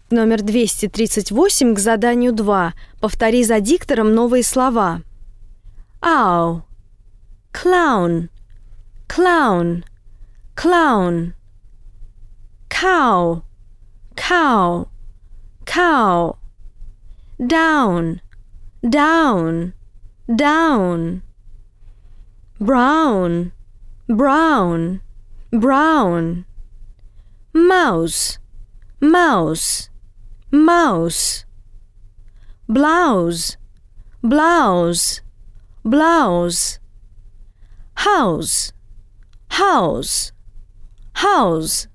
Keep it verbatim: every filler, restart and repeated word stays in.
Тест номер двести тридцать восемь к заданию два. Повтори за диктором новые слова. Ow, clown, clown, clown. Cow, cow, cow. Down, down, down. Brown, brown, brown. Mouse, mouse, mouse. Blouse, blouse, blouse. House, house, house.